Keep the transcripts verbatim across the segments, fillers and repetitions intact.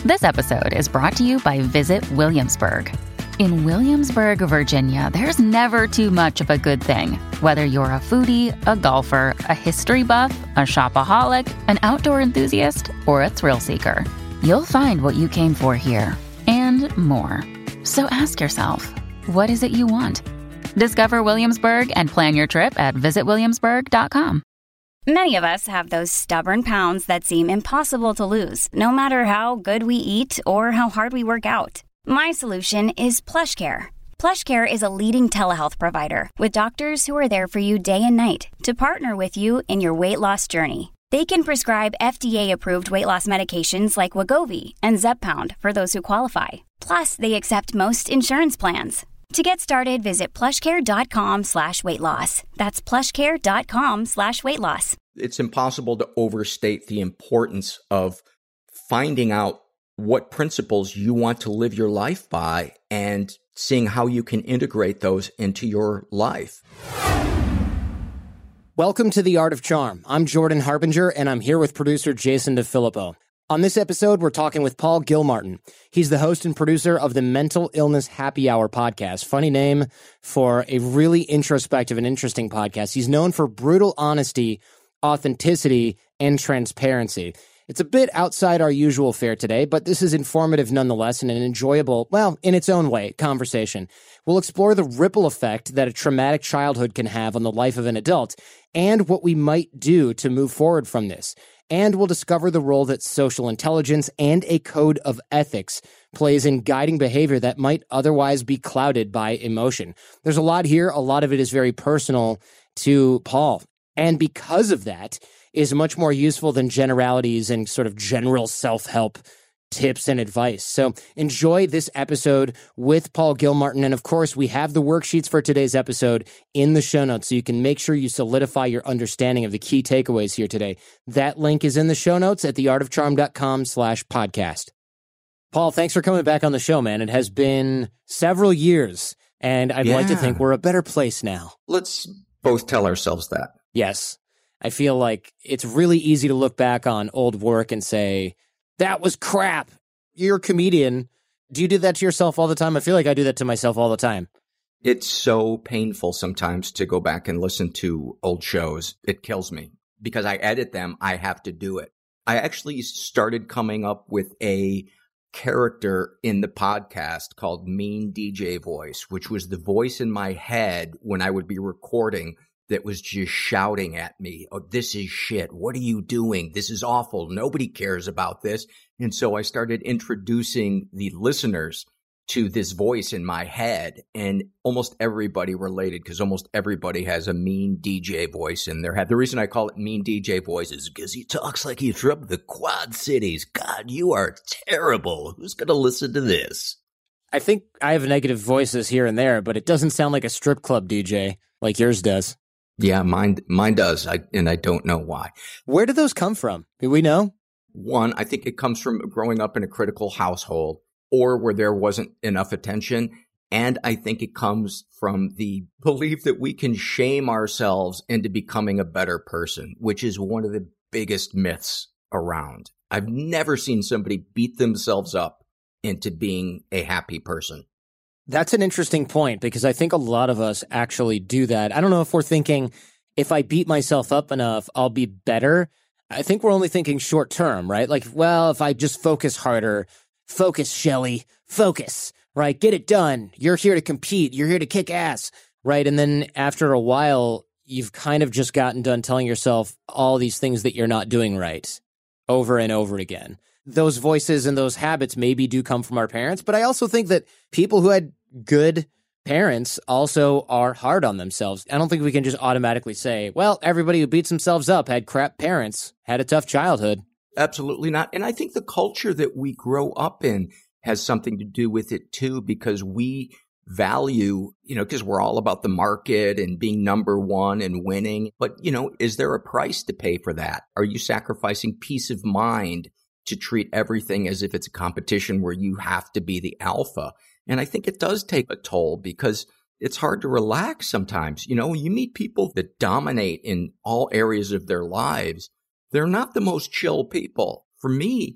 This episode is brought to you by Visit Williamsburg. In Williamsburg, Virginia, there's never too much of a good thing. Whether you're a foodie, a golfer, a history buff, a shopaholic, an outdoor enthusiast, or a thrill seeker, you'll find what you came for here and more. So ask yourself, what is it you want? Discover Williamsburg and plan your trip at visit williamsburg dot com. Many of us have those stubborn pounds that seem impossible to lose, no matter how good we eat or how hard we work out. My solution is PlushCare. PlushCare is a leading telehealth provider with doctors who are there for you day and night to partner with you in your weight loss journey. They can prescribe F D A-approved weight loss medications like Wegovy and Zepbound for those who qualify. Plus, they accept most insurance plans. To get started, visit plushcare.com slash weight loss. That's plushcare.com slash weight loss. It's impossible to overstate the importance of finding out what principles you want to live your life by and seeing how you can integrate those into your life. Welcome to The Art of Charm. I'm Jordan Harbinger, and I'm here with producer Jason DeFilippo. On this episode, we're talking with Paul Gilmartin. He's the host and producer of the Mental Illness Happy Hour podcast. Funny name for a really introspective and interesting podcast. He's known for brutal honesty, authenticity, and transparency. It's a bit outside our usual fare today, but this is informative nonetheless and an enjoyable, well, in its own way, conversation. We'll explore the ripple effect that a traumatic childhood can have on the life of an adult and what we might do to move forward from this. And we'll discover the role that social intelligence and a code of ethics plays in guiding behavior that might otherwise be clouded by emotion. There's a lot here. A lot of it is very personal to Paul. And because of that, is much more useful than generalities and sort of general self-help tips and advice. So enjoy this episode with Paul Gilmartin. And of course, we have the worksheets for today's episode in the show notes, so you can make sure you solidify your understanding of the key takeaways here today. That link is in the show notes at theartofcharm.com slash podcast. Paul, thanks for coming back on the show, man. It has been several years, and I'd yeah. like to think we're a better place now. Let's both tell ourselves that. Yes. I feel like it's really easy to look back on old work and say, that was crap. You're a comedian. Do you do that to yourself all the time? I feel like I do that to myself all the time. It's so painful sometimes to go back and listen to old shows. It kills me because I edit them. I have to do it. I actually started coming up with a character in the podcast called Mean D J Voice, which was the voice in my head when I would be recording that was just shouting at me, oh, this is shit. What are you doing? This is awful. Nobody cares about this. And so I started introducing the listeners to this voice in my head, and almost everybody related because almost everybody has a mean D J voice in their head. The reason I call it Mean D J Voice is because he talks like he's from the Quad Cities. God, you are terrible. Who's going to listen to this? I think I have negative voices here and there, but it doesn't sound like a strip club D J like yours does. Yeah, mine mine does, I, and I don't know why. Where do those come from? Do we know? One, I think it comes from growing up in a critical household or where there wasn't enough attention. And I think it comes from the belief that we can shame ourselves into becoming a better person, which is one of the biggest myths around. I've never seen somebody beat themselves up into being a happy person. That's an interesting point because I think a lot of us actually do that. I don't know if we're thinking, if I beat myself up enough, I'll be better. I think we're only thinking short term, right? Like, well, if I just focus harder, focus, Shelley, focus, right? Get it done. You're here to compete. You're here to kick ass, right? And then after a while, you've kind of just gotten done telling yourself all these things that you're not doing right over and over again. Those voices and those habits maybe do come from our parents, but I also think that people who had good parents also are hard on themselves. I don't think we can just automatically say, well, everybody who beats themselves up had crap parents, had a tough childhood. Absolutely not. And I think the culture that we grow up in has something to do with it too, because we value, you know, because we're all about the market and being number one and winning. But, you know, is there a price to pay for that? Are you sacrificing peace of mind to treat everything as if it's a competition where you have to be the alpha? And I think it does take a toll because it's hard to relax sometimes. You know, you meet people that dominate in all areas of their lives. They're not the most chill people. For me,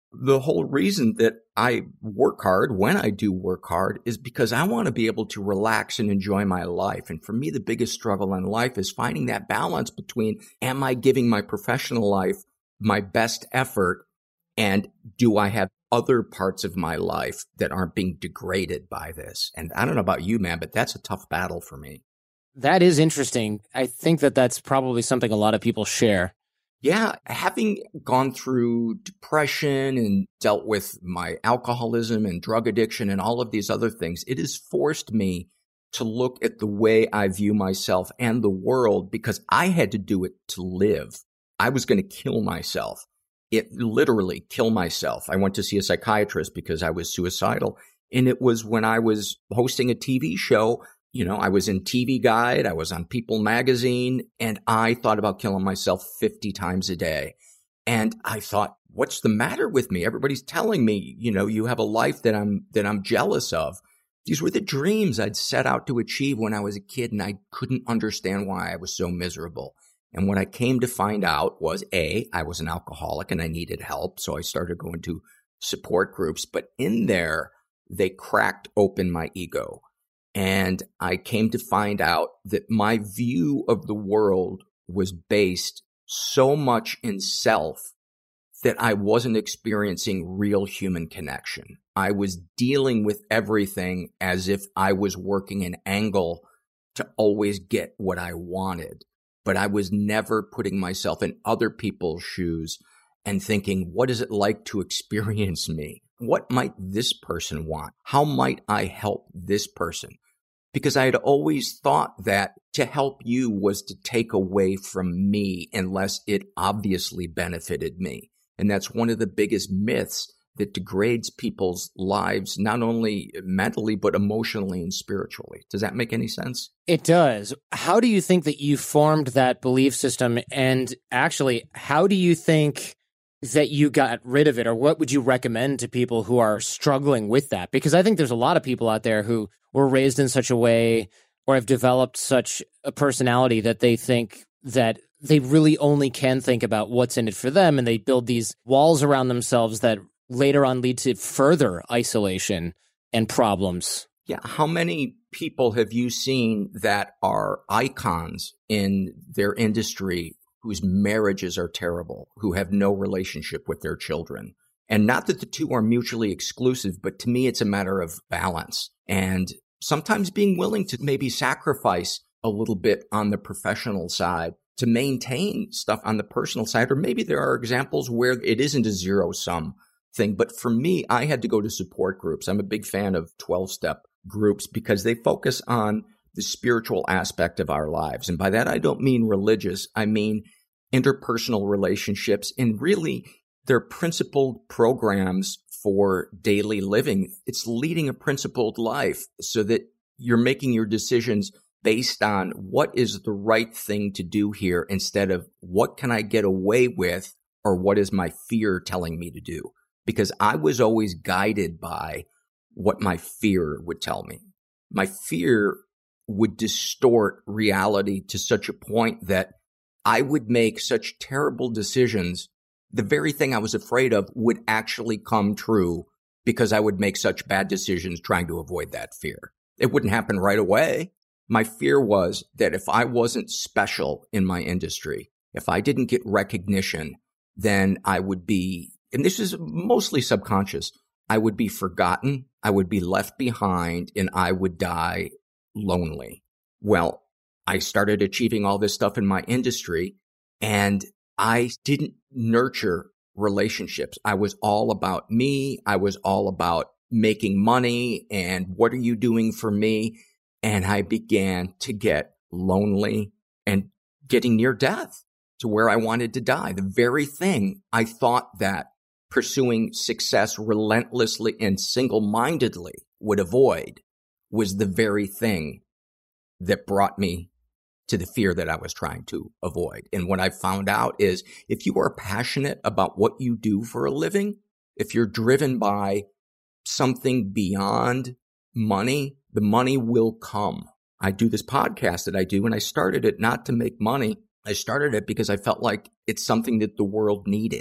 The whole reason that I work hard when I do work hard is because I want to be able to relax and enjoy my life. And for me, the biggest struggle in life is finding that balance between, am I giving my professional life my best effort, and do I have other parts of my life that aren't being degraded by this? And I don't know about you, man, but that's a tough battle for me. That is interesting. I think that that's probably something a lot of people share. Yeah, having gone through depression and dealt with my alcoholism and drug addiction and all of these other things, it has forced me to look at the way I view myself and the world, because I had to do it to live. I was going to kill myself. It literally kill myself. I went to see a psychiatrist because I was suicidal. And it was when I was hosting a T V show. You know, I was in T V Guide, I was on People magazine, and I thought about killing myself fifty times a day. And I thought, what's the matter with me? Everybody's telling me, you know, you have a life that I'm, that I'm jealous of. These were the dreams I'd set out to achieve when I was a kid, and I couldn't understand why I was so miserable. And what I came to find out was, A, I was an alcoholic and I needed help. So I started going to support groups, but in there, they cracked open my ego. And I came to find out that my view of the world was based so much in self that I wasn't experiencing real human connection. I was dealing with everything as if I was working an angle to always get what I wanted. But I was never putting myself in other people's shoes and thinking, what is it like to experience me? What might this person want? How might I help this person? Because I had always thought that to help you was to take away from me unless it obviously benefited me. And that's one of the biggest myths that degrades people's lives, not only mentally, but emotionally and spiritually. Does that make any sense? It does. How do you think that you formed that belief system? And actually, how do you think that you got rid of it? Or what would you recommend to people who are struggling with that? Because I think there's a lot of people out there who were raised in such a way or have developed such a personality that they think that they really only can think about what's in it for them. And they build these walls around themselves that later on lead to further isolation and problems. Yeah. How many people have you seen that are icons in their industry whose marriages are terrible, who have no relationship with their children? And not that the two are mutually exclusive, but to me, it's a matter of balance. And sometimes being willing to maybe sacrifice a little bit on the professional side to maintain stuff on the personal side. Or maybe there are examples where it isn't a zero sum thing. But for me, I had to go to support groups. I'm a big fan of twelve-step groups because they focus on the spiritual aspect of our lives. And by that, I don't mean religious. I mean interpersonal relationships, and really they're principled programs for daily living. It's leading a principled life so that you're making your decisions based on what is the right thing to do here instead of what can I get away with or what is my fear telling me to do? Because I was always guided by what my fear would tell me. My fear would distort reality to such a point that I would make such terrible decisions. The very thing I was afraid of would actually come true because I would make such bad decisions trying to avoid that fear. It wouldn't happen right away. My fear was that if I wasn't special in my industry, if I didn't get recognition, then I would be, and this is mostly subconscious, I would be forgotten, I would be left behind, and I would die lonely. Well, I started achieving all this stuff in my industry, and I didn't nurture relationships. I was all about me. I was all about making money and what are you doing for me? And I began to get lonely and getting near death to where I wanted to die. The very thing I thought that pursuing success relentlessly and single-mindedly would avoid was the very thing that brought me to the fear that I was trying to avoid. And what I found out is if you are passionate about what you do for a living, if you're driven by something beyond money, the money will come. I do this podcast that I do, and I started it not to make money. I started it because I felt like it's something that the world needed.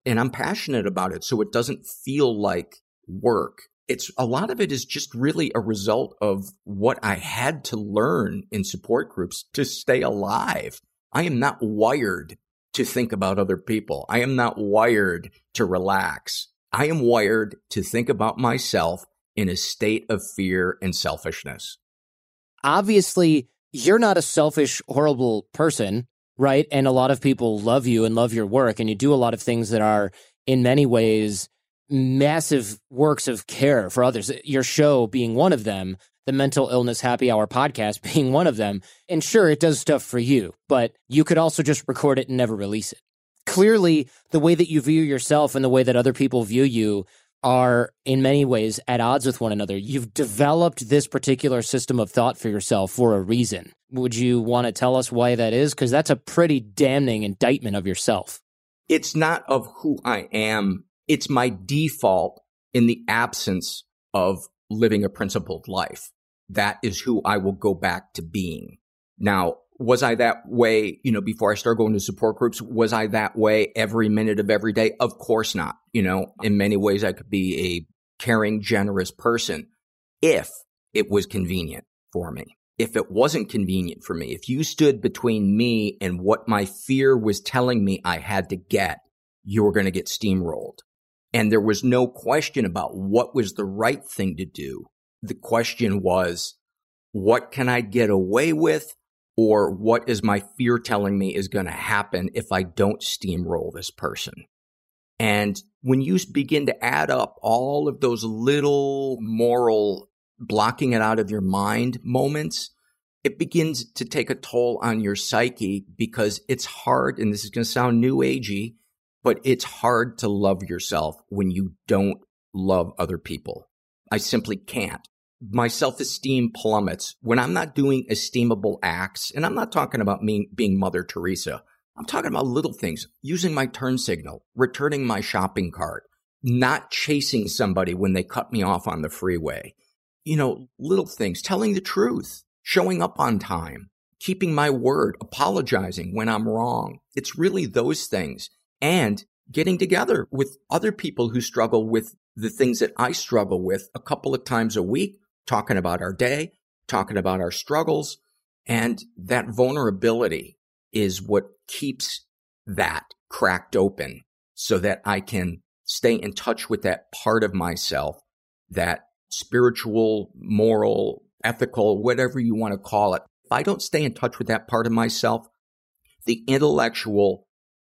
and I'm passionate about it. So it doesn't feel like work. It's a lot of it is just really a result of what I had to learn in support groups to stay alive. I am not wired to think about other people. I am not wired to relax. I am wired to think about myself in a state of fear and selfishness. Obviously, you're not a selfish, horrible person, right? And a lot of people love you and love your work, and you do a lot of things that are, in many ways, massive works of care for others. Your show being one of them, the Mental Illness Happy Hour podcast being one of them. And sure, it does stuff for you, but you could also just record it and never release it. Clearly, the way that you view yourself and the way that other people view you are in many ways at odds with one another. You've developed this particular system of thought for yourself for a reason. Would you want to tell us why that is? Because that's a pretty damning indictment of yourself. It's not of who I am. It's my default in the absence of living a principled life. That is who I will go back to being. Now, was I that way, you know, before I started going to support groups? Was I that way every minute of every day? Of course not. You know, in many ways, I could be a caring, generous person if it was convenient for me. If it wasn't convenient for me, if you stood between me and what my fear was telling me I had to get, you were going to get steamrolled. And there was no question about what was the right thing to do. The question was, what can I get away with? Or what is my fear telling me is going to happen if I don't steamroll this person? And when you begin to add up all of those little moral blocking it out of your mind moments, it begins to take a toll on your psyche because it's hard, and this is going to sound new agey, but it's hard to love yourself when you don't love other people. I simply can't. My self-esteem plummets when I'm not doing esteemable acts. And I'm not talking about me being Mother Teresa. I'm talking about little things, using my turn signal, returning my shopping cart, not chasing somebody when they cut me off on the freeway. You know, little things, telling the truth, showing up on time, keeping my word, apologizing when I'm wrong. It's really those things. And getting together with other people who struggle with the things that I struggle with a couple of times a week, talking about our day, talking about our struggles. And that vulnerability is what keeps that cracked open so that I can stay in touch with that part of myself, that spiritual, moral, ethical, whatever you want to call it. If I don't stay in touch with that part of myself, the intellectual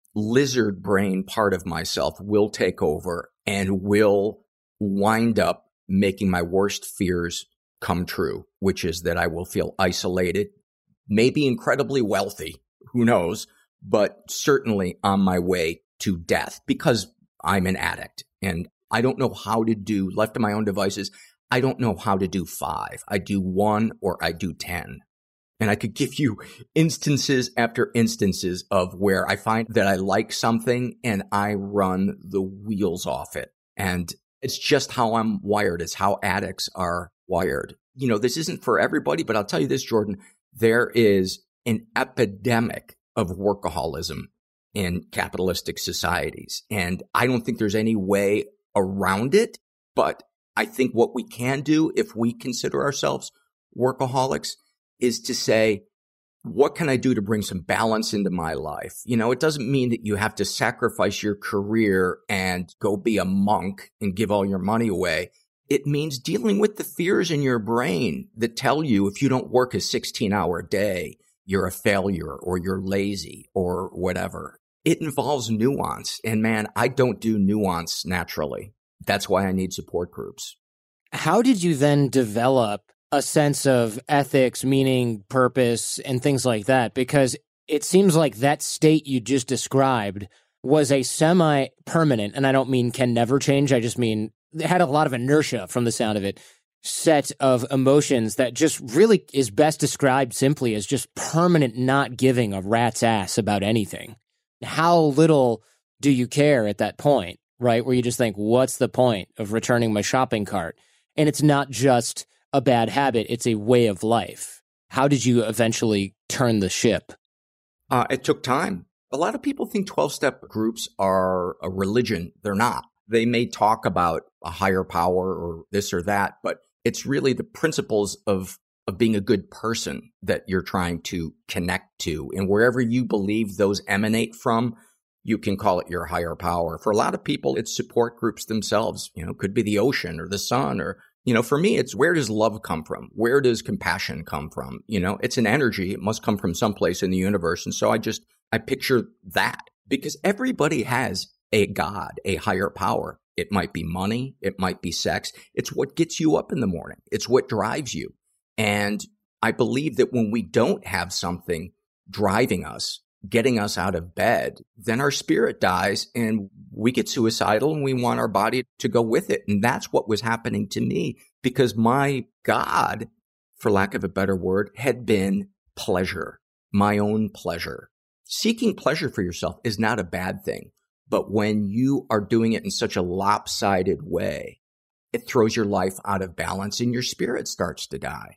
lizard brain part of myself will take over and will wind up making my worst fears come true, which is that I will feel isolated, maybe incredibly wealthy, who knows, but certainly on my way to death because I'm an addict and I don't know how to do, left to my own devices, I don't know how to do five. I do one or I do ten. And I could give you instances after instances of where I find that I like something and I run the wheels off it. And it's just how I'm wired. It's how addicts are wired. You know, this isn't for everybody, but I'll tell you this, Jordan, there is an epidemic of workaholism in capitalistic societies. And I don't think there's any way around it, but I think what we can do if we consider ourselves workaholics is to say, what can I do to bring some balance into my life? You know, it doesn't mean that you have to sacrifice your career and go be a monk and give all your money away. It means dealing with the fears in your brain that tell you if you don't work a sixteen hour day, you're a failure or you're lazy or whatever. It involves nuance. And man, I don't do nuance naturally. That's why I need support groups. How did you then develop a sense of ethics, meaning, purpose, and things like that? Because it seems like that state you just described was a semi-permanent, and I don't mean can never change, I just mean it had a lot of inertia from the sound of it, set of emotions that just really is best described simply as just permanent not giving a rat's ass about anything. How little do you care at that point, right? Where you just think, what's the point of returning my shopping cart? And it's not just a bad habit, it's a way of life. How did you eventually turn the ship? Uh, it took time. A lot of people think twelve-step groups are a religion. They're not. They may talk about a higher power or this or that, but it's really the principles of, of being a good person that you're trying to connect to. And wherever you believe those emanate from, you can call it your higher power. For a lot of people, it's support groups themselves. You know, it could be the ocean or the sun or, you know, for me, it's where does love come from? Where does compassion come from? You know, it's an energy. It must come from someplace in the universe. And so I just, I picture that because everybody has a God, a higher power. It might be money. It might be sex. It's what gets you up in the morning. It's what drives you. And I believe that when we don't have something driving us, getting us out of bed, then our spirit dies and we get suicidal and we want our body to go with it. And that's what was happening to me because my God, for lack of a better word, had been pleasure, my own pleasure. Seeking pleasure for yourself is not a bad thing. But when you are doing it in such a lopsided way, it throws your life out of balance and your spirit starts to die.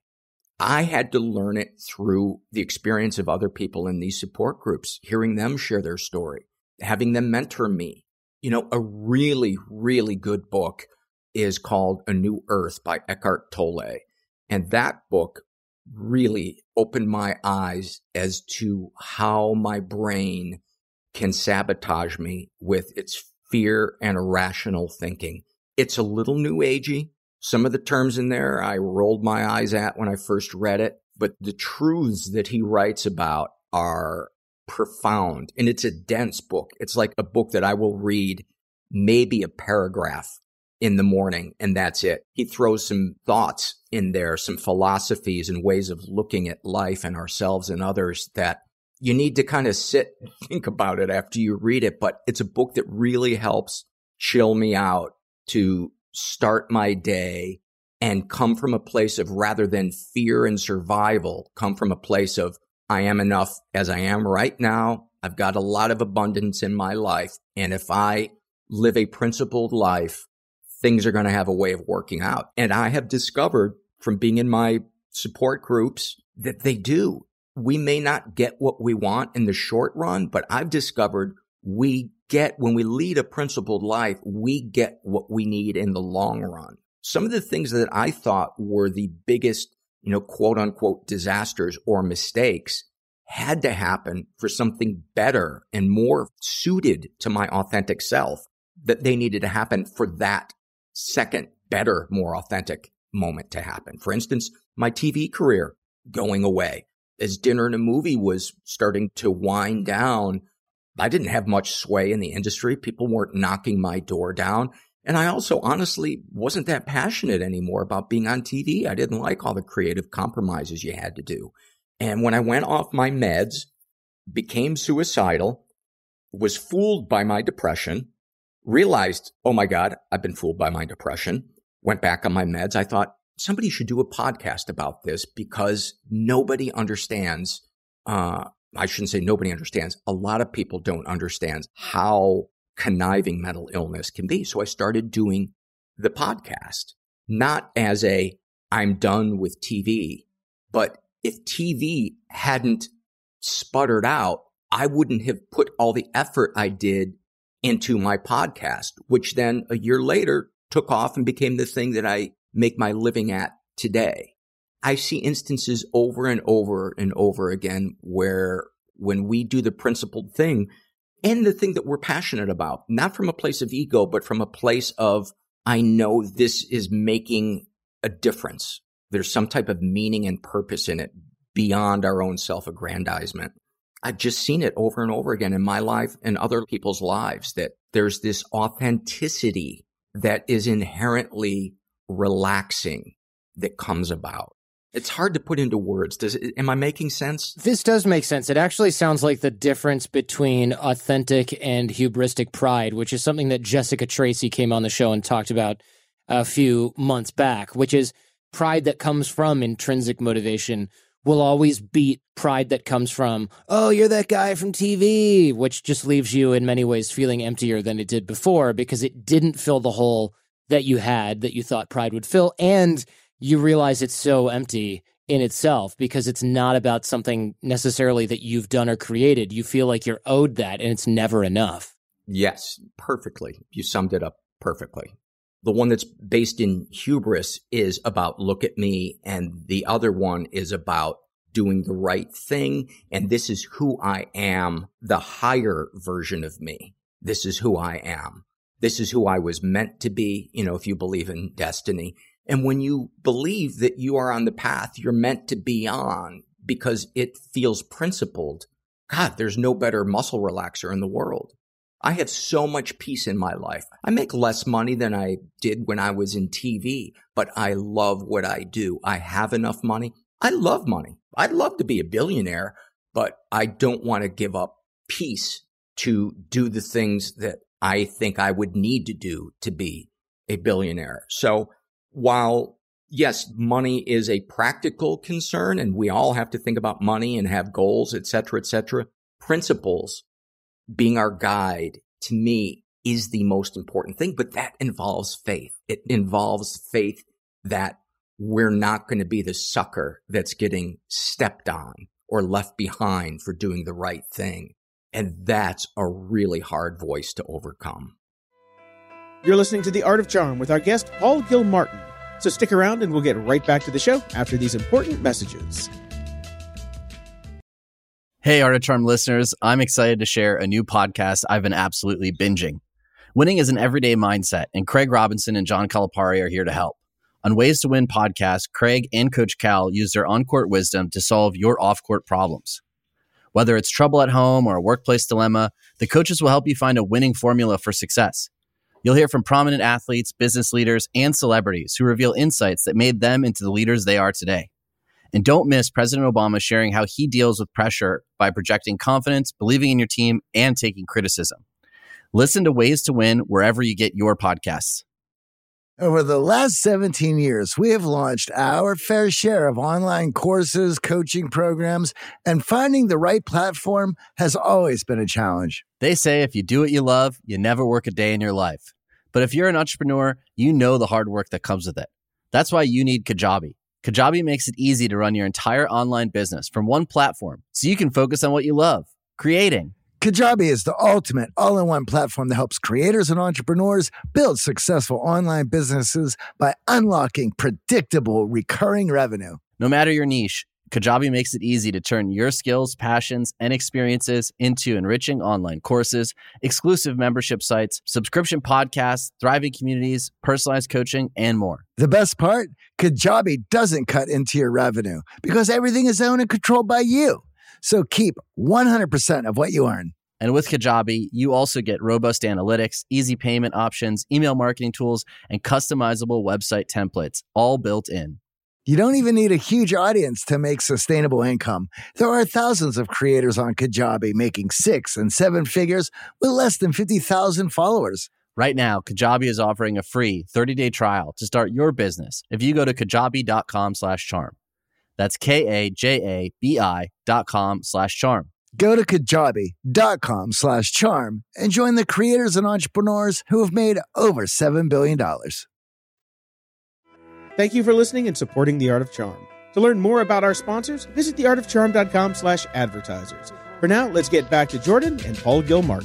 I had to learn it through the experience of other people in these support groups, hearing them share their story, having them mentor me. You know, a really, really good book is called A New Earth by Eckhart Tolle. And that book really opened my eyes as to how my brain can sabotage me with its fear and irrational thinking. It's a little new agey. Some of the terms in there I rolled my eyes at when I first read it, but the truths that he writes about are profound. And it's a dense book. It's like a book that I will read maybe a paragraph in the morning, and that's it. He throws some thoughts in there, some philosophies and ways of looking at life and ourselves and others that you need to kind of sit and think about it after you read it. But it's a book that really helps chill me out to start my day and come from a place of, rather than fear and survival, come from a place of, I am enough as I am right now. I've got a lot of abundance in my life. And if I live a principled life, things are going to have a way of working out. And I have discovered from being in my support groups that they do. We may not get what we want in the short run, but I've discovered we get, when we lead a principled life, we get what we need in the long run. Some of the things that I thought were the biggest, you know, quote unquote disasters or mistakes had to happen for something better and more suited to my authentic self, that they needed to happen for that second, better, more authentic moment to happen. For instance, my T V career going away. As Dinner and a Movie was starting to wind down, I didn't have much sway in the industry. People weren't knocking my door down. And I also honestly wasn't that passionate anymore about being on T V. I didn't like all the creative compromises you had to do. And when I went off my meds, became suicidal, was fooled by my depression, realized, oh my God, I've been fooled by my depression, went back on my meds. I thought somebody should do a podcast about this because nobody understands. Uh, I shouldn't say nobody understands. A lot of people don't understand how conniving mental illness can be. So I started doing the podcast, not as a, I'm done with T V, but if T V hadn't sputtered out, I wouldn't have put all the effort I did into my podcast, which then a year later took off and became the thing that I make my living at today. I see instances over and over and over again where when we do the principled thing and the thing that we're passionate about, not from a place of ego, but from a place of, I know this is making a difference. There's some type of meaning and purpose in it beyond our own self-aggrandizement. I've just seen it over and over again in my life and other people's lives, that there's this authenticity that is inherently relaxing that comes about. It's hard to put into words. Does it, am I making sense? This does make sense. It actually sounds like the difference between authentic and hubristic pride, which is something that Jessica Tracy came on the show and talked about a few months back, which is pride that comes from intrinsic motivation will always beat pride that comes from, oh, you're that guy from T V, which just leaves you in many ways feeling emptier than it did before because it didn't fill the hole that you had that you thought pride would fill. And you realize it's so empty, in itself, because it's not about something necessarily that you've done or created. You feel like you're owed that, and it's never enough. Yes, perfectly. You summed it up perfectly. The one that's based in hubris is about look at me, and the other one is about doing the right thing. And this is who I am, the higher version of me. This is who I am. This is who I was meant to be, you know, if you believe in destiny. And when you believe that you are on the path you're meant to be on because it feels principled, God, there's no better muscle relaxer in the world. I have so much peace in my life. I make less money than I did when I was in T V, but I love what I do. I have enough money. I love money. I'd love to be a billionaire, but I don't want to give up peace to do the things that I think I would need to do to be a billionaire. So while, yes, money is a practical concern and we all have to think about money and have goals, et cetera, et cetera, principles being our guide, to me, is the most important thing. But that involves faith. It involves faith that we're not going to be the sucker that's getting stepped on or left behind for doing the right thing. And that's a really hard voice to overcome. You're listening to The Art of Charm with our guest, Paul Gilmartin. So stick around and we'll get right back to the show after these important messages. Hey, Art of Charm listeners, I'm excited to share a new podcast I've been absolutely binging. Winning is an everyday mindset, and Craig Robinson and John Calipari are here to help. On Ways to Win podcast, Craig and Coach Cal use their on-court wisdom to solve your off-court problems. Whether it's trouble at home or a workplace dilemma, the coaches will help you find a winning formula for success. You'll hear from prominent athletes, business leaders, and celebrities who reveal insights that made them into the leaders they are today. And don't miss President Obama sharing how he deals with pressure by projecting confidence, believing in your team, and taking criticism. Listen to Ways to Win wherever you get your podcasts. Over the last seventeen years, we have launched our fair share of online courses, coaching programs, and finding the right platform has always been a challenge. They say if you do what you love, you never work a day in your life. But if you're an entrepreneur, you know the hard work that comes with it. That's why you need Kajabi. Kajabi makes it easy to run your entire online business from one platform so you can focus on what you love, creating. Kajabi is the ultimate all-in-one platform that helps creators and entrepreneurs build successful online businesses by unlocking predictable, recurring revenue. No matter your niche, Kajabi makes it easy to turn your skills, passions, and experiences into enriching online courses, exclusive membership sites, subscription podcasts, thriving communities, personalized coaching, and more. The best part? Kajabi doesn't cut into your revenue because everything is owned and controlled by you. So keep one hundred percent of what you earn. And with Kajabi, you also get robust analytics, easy payment options, email marketing tools, and customizable website templates, all built in. You don't even need a huge audience to make sustainable income. There are thousands of creators on Kajabi making six and seven figures with less than fifty thousand followers. Right now, Kajabi is offering a free thirty-day trial to start your business if you go to kajabi.com slash charm. That's K-A-J-A-B-I dot com slash charm. Go to kajabi.com slash charm and join the creators and entrepreneurs who have made over seven billion dollars. Thank you for listening and supporting The Art of Charm. To learn more about our sponsors, visit theartofcharm.com slash advertisers. For now, let's get back to Jordan and Paul Gilmartin.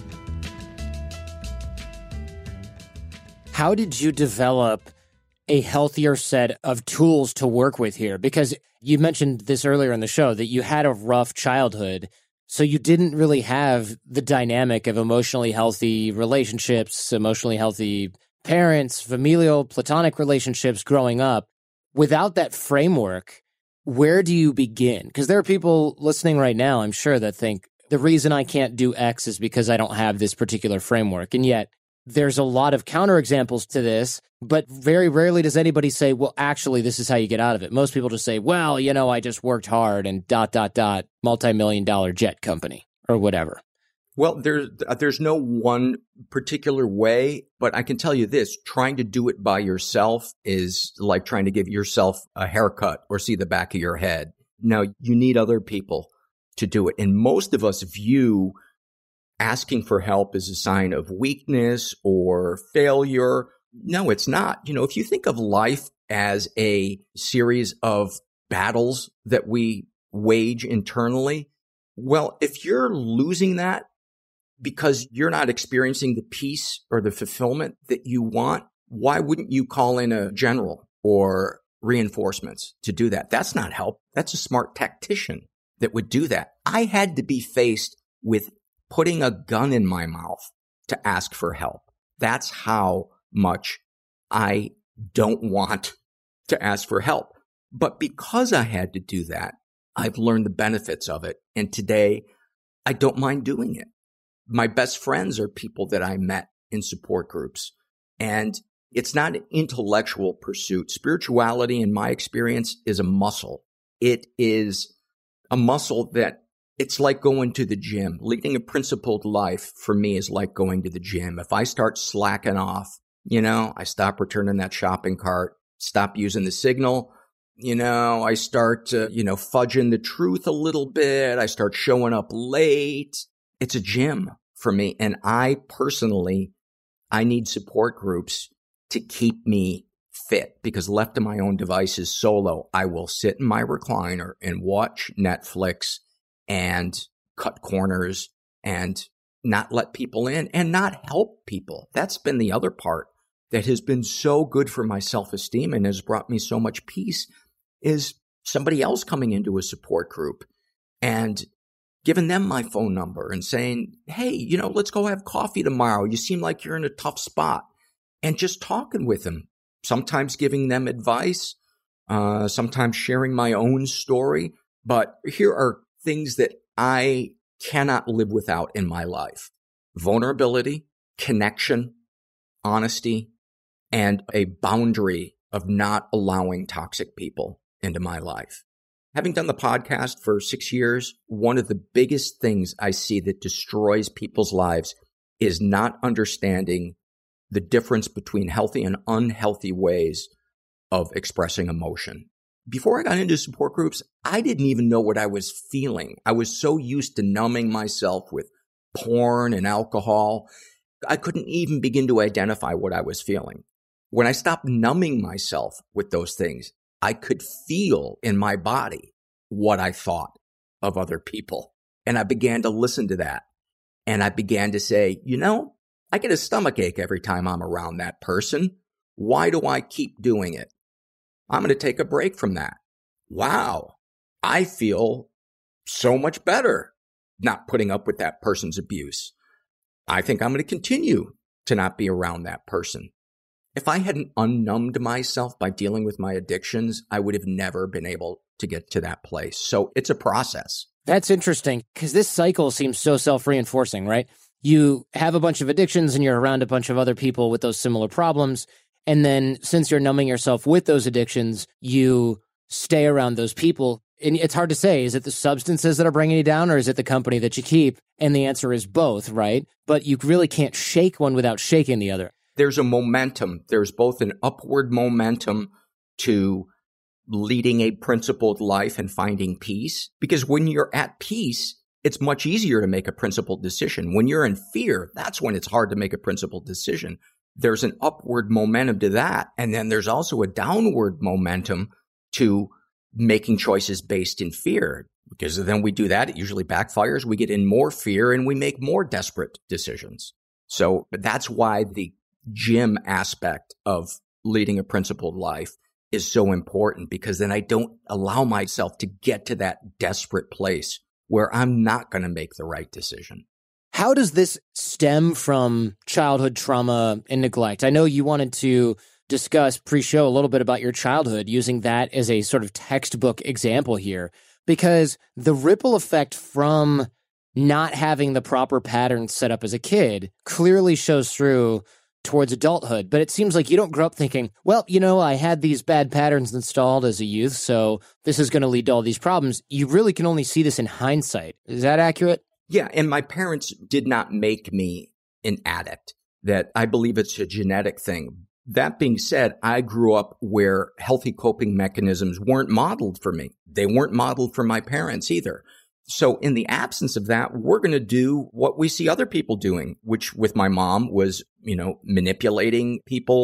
How did you develop a healthier set of tools to work with here? Because you mentioned this earlier in the show that you had a rough childhood, so you didn't really have the dynamic of emotionally healthy relationships, emotionally healthy parents, familial, platonic relationships growing up. Without that framework, where do you begin? Because there are people listening right now, I'm sure, that think the reason I can't do X is because I don't have this particular framework. And yet there's a lot of counterexamples to this, but very rarely does anybody say, well, actually, this is how you get out of it. Most people just say, well, you know, I just worked hard and dot, dot, dot, multi-million dollar jet company or whatever. Well, there's, there's no one particular way, but I can tell you this, trying to do it by yourself is like trying to give yourself a haircut or see the back of your head. No, you need other people to do it. And most of us view asking for help as a sign of weakness or failure. No, it's not. You know, if you think of life as a series of battles that we wage internally. Well, if you're losing that because you're not experiencing the peace or the fulfillment that you want, why wouldn't you call in a general or reinforcements to do that? That's not help. That's a smart tactician that would do that. I had to be faced with putting a gun in my mouth to ask for help. That's how much I don't want to ask for help. But because I had to do that, I've learned the benefits of it. And today, I don't mind doing it. My best friends are people that I met in support groups. And it's not an intellectual pursuit. Spirituality, in my experience, is a muscle. It is a muscle that it's like going to the gym. Leading a principled life for me is like going to the gym. If I start slacking off, you know, I stop returning that shopping cart, stop using the signal, you know, I start, uh, you know, fudging the truth a little bit. I start showing up late. It's a gym for me. And I personally, I need support groups to keep me fit, because left to my own devices solo, I will sit in my recliner and watch Netflix and cut corners and not let people in and not help people. That's been the other part that has been so good for my self-esteem and has brought me so much peace, is somebody else coming into a support group and giving them my phone number and saying, hey, you know, let's go have coffee tomorrow. You seem like you're in a tough spot. And just talking with them, sometimes giving them advice, uh, sometimes sharing my own story. But here are things that I cannot live without in my life: vulnerability, connection, honesty, and a boundary of not allowing toxic people into my life. Having done the podcast for six years, one of the biggest things I see that destroys people's lives is not understanding the difference between healthy and unhealthy ways of expressing emotion. Before I got into support groups, I didn't even know what I was feeling. I was so used to numbing myself with porn and alcohol. I couldn't even begin to identify what I was feeling. When I stopped numbing myself with those things, I could feel in my body what I thought of other people. And I began to listen to that. And I began to say, you know, I get a stomach ache every time I'm around that person. Why do I keep doing it? I'm going to take a break from that. Wow, I feel so much better not putting up with that person's abuse. I think I'm going to continue to not be around that person. If I hadn't unnumbed myself by dealing with my addictions, I would have never been able to get to that place. So it's a process. That's interesting, because this cycle seems so self-reinforcing, right? You have a bunch of addictions and you're around a bunch of other people with those similar problems. And then since you're numbing yourself with those addictions, you stay around those people. And it's hard to say, is it the substances that are bringing you down, or is it the company that you keep? And the answer is both, right? But you really can't shake one without shaking the other. There's a momentum. There's both an upward momentum to leading a principled life and finding peace. Because when you're at peace, it's much easier to make a principled decision. When you're in fear, that's when it's hard to make a principled decision. There's an upward momentum to that. And then there's also a downward momentum to making choices based in fear. Because then we do that, it usually backfires. We get in more fear and we make more desperate decisions. So that's why the gym aspect of leading a principled life is so important, because then I don't allow myself to get to that desperate place where I'm not going to make the right decision. How does this stem from childhood trauma and neglect? I know you wanted to discuss pre-show a little bit about your childhood, using that as a sort of textbook example here, because the ripple effect from not having the proper patterns set up as a kid clearly shows through towards adulthood. But it seems like you don't grow up thinking, well, you know, I had these bad patterns installed as a youth, so this is going to lead to all these problems. You really can only see this in hindsight. Is that accurate? Yeah, and my parents did not make me an addict. That I believe it's a genetic thing. That being said, I grew up where healthy coping mechanisms weren't modeled for me. They weren't modeled for my parents either. So in the absence of that, we're going to do what we see other people doing, which with my mom was, you know, manipulating people,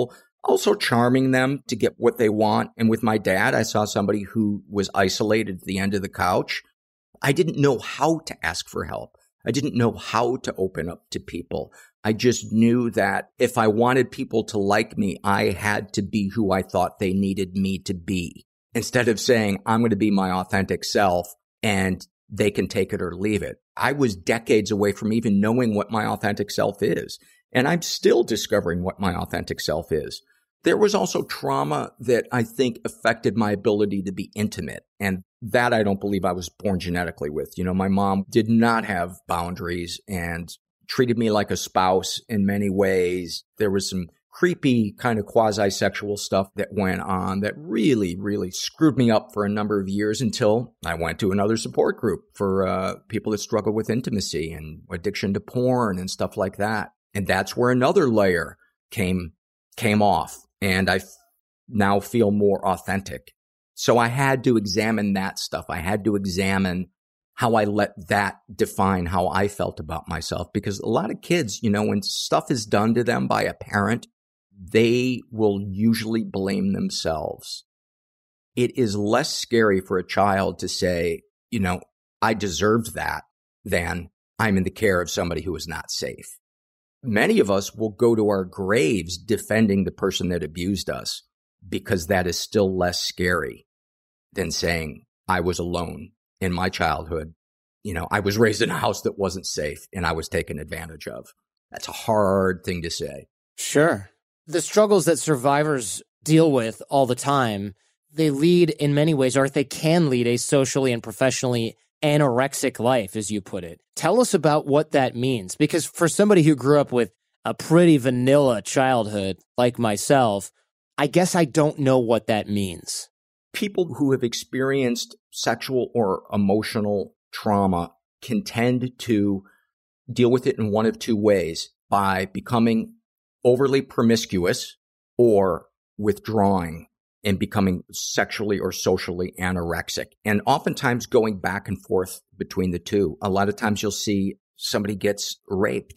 Also charming them to get what they want. And with my dad, I saw somebody who was isolated at the end of the couch. I didn't know how to ask for help. I didn't know how to open up to people. I just knew that if I wanted people to like me, I had to be who I thought they needed me to be. Instead of saying, I'm going to be my authentic self and they can take it or leave it. I was decades away from even knowing what my authentic self is. And I'm still discovering what my authentic self is. There was also trauma that I think affected my ability to be intimate. And that I don't believe I was born genetically with. You know, my mom did not have boundaries and treated me like a spouse in many ways. There was some creepy kind of quasi-sexual stuff that went on that really, really screwed me up for a number of years until I went to another support group for uh, people that struggle with intimacy and addiction to porn and stuff like that. And that's where another layer came came off. And I f- now feel more authentic. So I had to examine that stuff. I had to examine how I let that define how I felt about myself. Because a lot of kids, you know, when stuff is done to them by a parent, they will usually blame themselves. It is less scary for a child to say, you know, I deserved that than I'm in the care of somebody who is not safe. Many of us will go to our graves defending the person that abused us because that is still less scary than saying I was alone in my childhood. You know, I was raised in a house that wasn't safe and I was taken advantage of. That's a hard thing to say. Sure. The struggles that survivors deal with all the time, they lead in many ways, or they can lead a socially and professionally anorexic life, as you put it. Tell us about what that means, because for somebody who grew up with a pretty vanilla childhood like myself, I guess I don't know what that means. People who have experienced sexual or emotional trauma can tend to deal with it in one of two ways: by becoming overly promiscuous or withdrawing and becoming sexually or socially anorexic. And oftentimes going back and forth between the two. A lot of times you'll see somebody gets raped.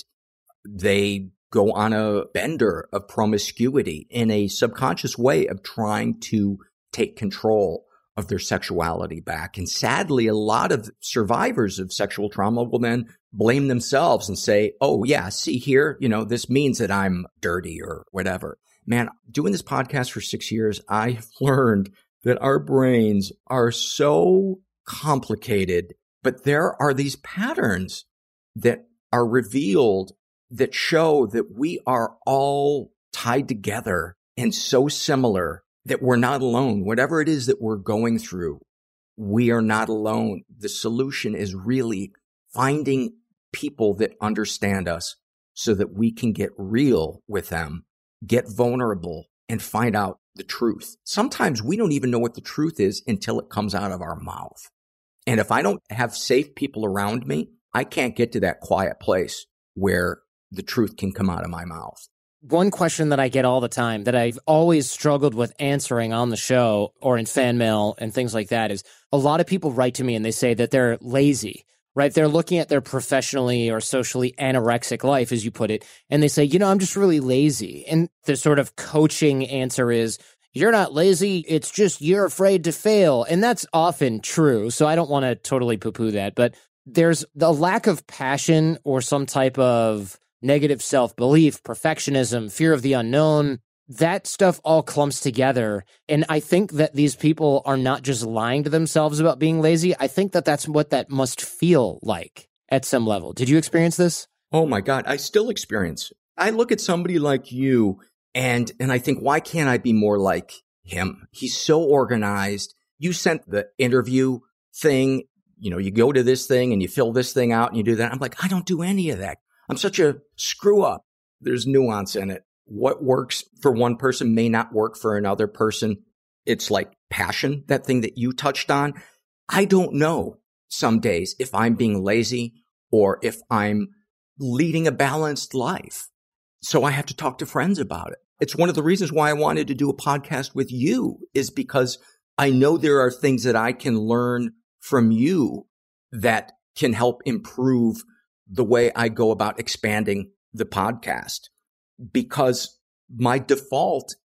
They go on a bender of promiscuity in a subconscious way of trying to take control of their sexuality back. And sadly, a lot of survivors of sexual trauma will then blame themselves and say, oh yeah, see here, you know, this means that I'm dirty or whatever. Man, doing this podcast for six years, I've learned that our brains are so complicated, but there are these patterns that are revealed that show that we are all tied together and so similar that we're not alone. Whatever it is that we're going through, we are not alone. The solution is really finding people that understand us so that we can get real with them, get vulnerable, and find out the truth. Sometimes we don't even know what the truth is until it comes out of our mouth. And if I don't have safe people around me, I can't get to that quiet place where the truth can come out of my mouth. One question that I get all the time that I've always struggled with answering on the show or in fan mail and things like that is a lot of people write to me and they say that they're lazy, right? They're looking at their professionally or socially anorexic life, as you put it, and they say, you know, I'm just really lazy. And the sort of coaching answer is, you're not lazy, it's just you're afraid to fail. And that's often true, so I don't want to totally poo-poo that. But there's the lack of passion or some type of negative self-belief, perfectionism, fear of the unknown. That stuff all clumps together. And I think that these people are not just lying to themselves about being lazy. I think that that's what that must feel like at some level. Did you experience this? Oh my God, I still experience. I look at somebody like you and and I think, why can't I be more like him? He's so organized. You sent the interview thing, you know, you go to this thing and you fill this thing out and you do that. I'm like, I don't do any of that. I'm such a screw up. There's nuance in it. What works for one person may not work for another person. It's like passion, that thing that you touched on. I don't know some days if I'm being lazy or if I'm leading a balanced life. So I have to talk to friends about it. It's one of the reasons why I wanted to do a podcast with you, is because I know there are things that I can learn from you that can help improve the way I go about expanding the podcast. Because my default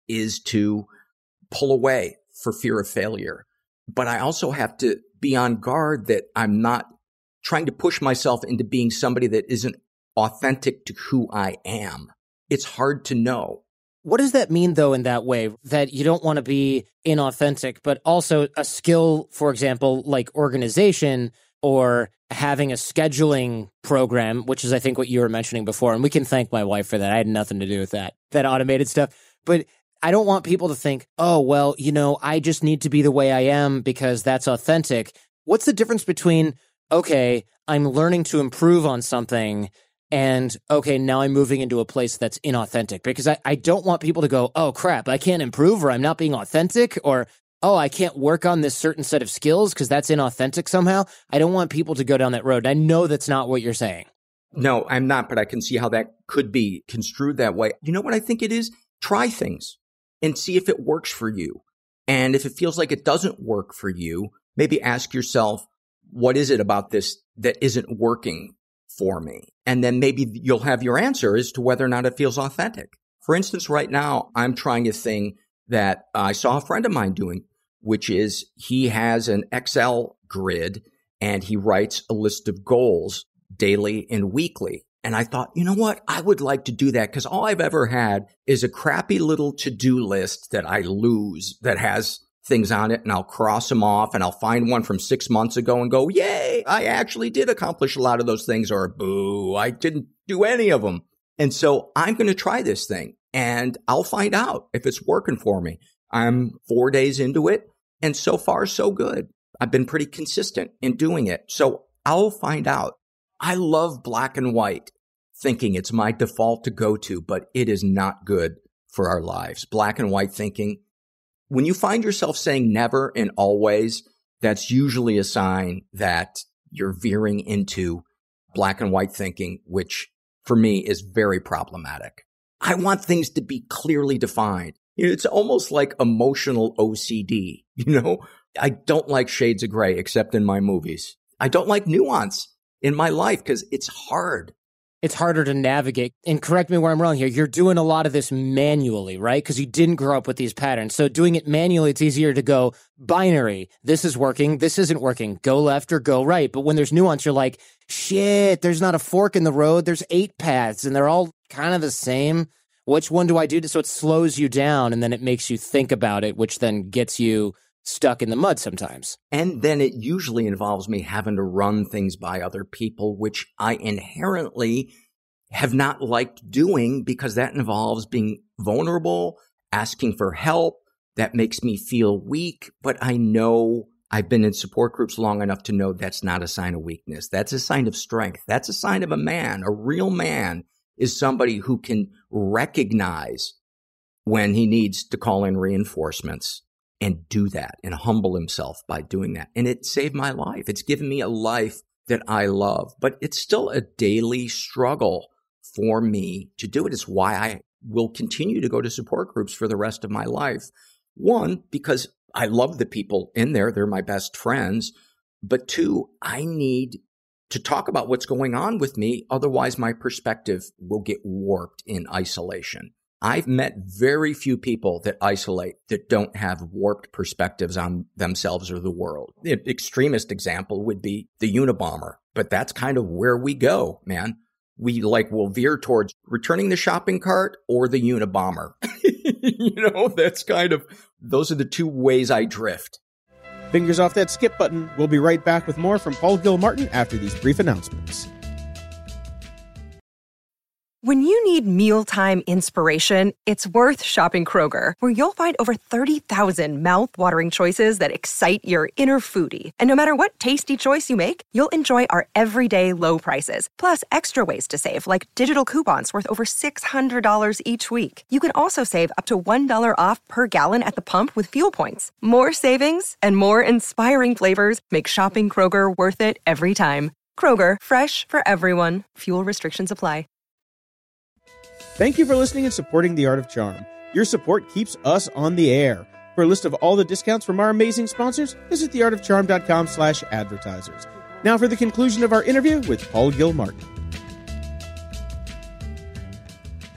is to pull away for fear of failure. But I also have to be on guard that I'm not trying to push myself into being somebody that isn't authentic to who I am. It's hard to know. What does that mean, though, in that way, that you don't want to be inauthentic, but also a skill, for example, like organization or having a scheduling program, which is, I think, what you were mentioning before. And we can thank my wife for that. I had nothing to do with that, that automated stuff. But I don't want people to think, oh, well, you know, I just need to be the way I am because that's authentic. What's the difference between, okay, I'm learning to improve on something and, okay, now I'm moving into a place that's inauthentic? Because I, I don't want people to go, oh, crap, I can't improve, or I'm not being authentic, or, oh, I can't work on this certain set of skills because that's inauthentic somehow. I don't want people to go down that road. I know that's not what you're saying. No, I'm not, but I can see how that could be construed that way. You know what I think it is? Try things and see if it works for you. And if it feels like it doesn't work for you, maybe ask yourself, what is it about this that isn't working for me? And then maybe you'll have your answer as to whether or not it feels authentic. For instance, right now, I'm trying a thing that I saw a friend of mine doing, which is he has an Excel grid and he writes a list of goals daily and weekly. And I thought, you know what? I would like to do that because all I've ever had is a crappy little to-do list that I lose that has things on it, and I'll cross them off, and I'll find one from six months ago and go, yay, I actually did accomplish a lot of those things, or boo, I didn't do any of them. And so I'm going to try this thing, and I'll find out if it's working for me. I'm four days into it, and so far, so good. I've been pretty consistent in doing it, so I'll find out. I love black and white thinking. It's my default to go to, but it is not good for our lives. Black and white thinking. When you find yourself saying never and always, that's usually a sign that you're veering into black and white thinking, which for me is very problematic. I want things to be clearly defined. It's almost like emotional O C D. You know, I don't like shades of gray except in my movies. I don't like nuance in my life because it's hard. It's harder to navigate. And correct me where I'm wrong here. You're doing a lot of this manually, right? Because you didn't grow up with these patterns. So doing it manually, it's easier to go binary. This is working. This isn't working. Go left or go right. But when there's nuance, you're like, shit, there's not a fork in the road. There's eight paths and they're all kind of the same. Which one do I do? So it slows you down and then it makes you think about it, which then gets you stuck in the mud sometimes. And then it usually involves me having to run things by other people, which I inherently have not liked doing because that involves being vulnerable, asking for help. That makes me feel weak, but I know I've been in support groups long enough to know that's not a sign of weakness. That's a sign of strength. That's a sign of a man. A real man is somebody who can recognize when he needs to call in reinforcements and do that and humble himself by doing that. And it saved my life. It's given me a life that I love, but it's still a daily struggle for me to do it. It's why I will continue to go to support groups for the rest of my life. One, because I love the people in there. They're my best friends. But two, I need to talk about what's going on with me. Otherwise, my perspective will get warped in isolation. I've met very few people that isolate that don't have warped perspectives on themselves or the world. The extremist example would be the Unabomber, but that's kind of where we go, man. We like will veer towards returning the shopping cart or the Unabomber. You know, that's kind of, those are the two ways I drift. Fingers off that skip button. We'll be right back with more from Paul Gilmartin after these brief announcements. When you need mealtime inspiration, it's worth shopping Kroger, where you'll find over thirty thousand mouth-watering choices that excite your inner foodie. And no matter what tasty choice you make, you'll enjoy our everyday low prices, plus extra ways to save, like digital coupons worth over six hundred dollars each week. You can also save up to one dollar off per gallon at the pump with fuel points. More savings and more inspiring flavors make shopping Kroger worth it every time. Kroger, fresh for everyone. Fuel restrictions apply. Thank you for listening and supporting The Art of Charm. Your support keeps us on the air. For a list of all the discounts from our amazing sponsors, visit theartofcharm.com slash advertisers. Now for the conclusion of our interview with Paul Gilmartin.